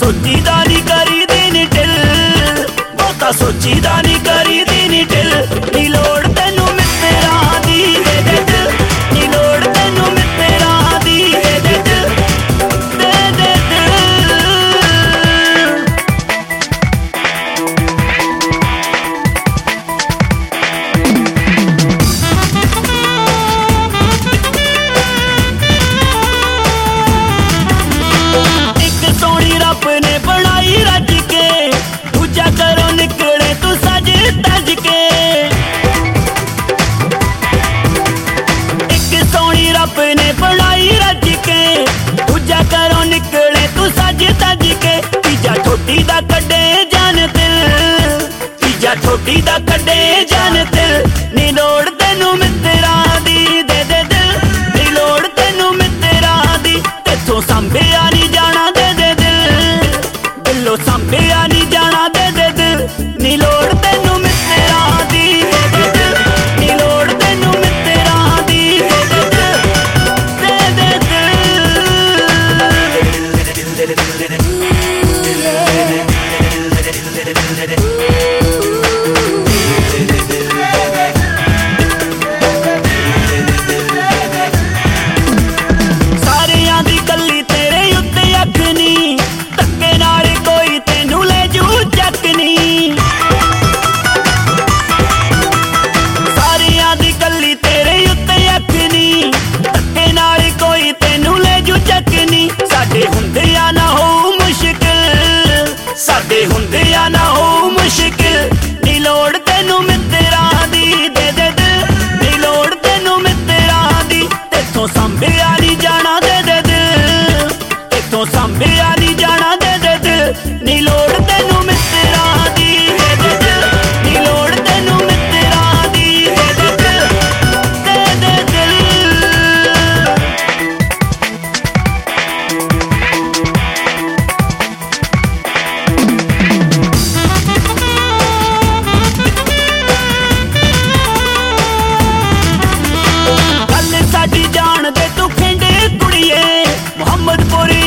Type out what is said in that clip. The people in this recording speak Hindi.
सोचीदा नी करी दी ढिल, बहुता सोचीदा नी करी दी ढिल। नी लोड़ तैनू मित्तरा दी दे दे दिल, नी लोड़ तैनू मित्तरा दी दे दे दिल, दे दे दिल। रब ने बनाई रज के, दूजा करो निकले तू सज तज के। एक सोनी रब ने बनाई रज के, दूजा करो निकले तू सज तज के। तीजा ठोटी दा कड्डे जान दिल, तीजा ठोटी दा कड्डे जान दिल। नी लोड़ तैनू मित्तरा दी दे दे दिल, नी लोड़ तैनू मित्तरा दी। तेथों संभेआ नी जाना दे दे दिल, दिलों संभेआ नी जाना दे दे दिल। नी लोड़ तैनू मित्तरा दी दे दे दिल, नी लोड़ तैनू मित्तरा दी दे दे दिल, दे दे दिल। सारियां दी गल्ली तेरे उत्ते अख नी, धक्के नाल कोई तैनू ले जू चकनी। सारियां दी गल्ली तेरे उत्ते अख नी, धक्के नाल कोई तैनू ले जू चकनी। साडे हुंदिया ना हो मुश्किल, साडे हुंदिया ना हो मुश्किल। नी लोड़ तैनू मित्तरा दी दे दे दिल, नी लोड़ तैनू मित्तरा दी। तेथों संभेआ नी जाना दे दे दिल, तेथों संभेआ नी जाना दे दे दिल। नी लोड़ तैनू मित्तरा दी दे दे दिल, नी लोड़ तैनू मित्तरा दी दे दे दिल, दे दे दिल। गल साडी जान दे तू खेंडे कुड़िए, मुहम्मदपुरी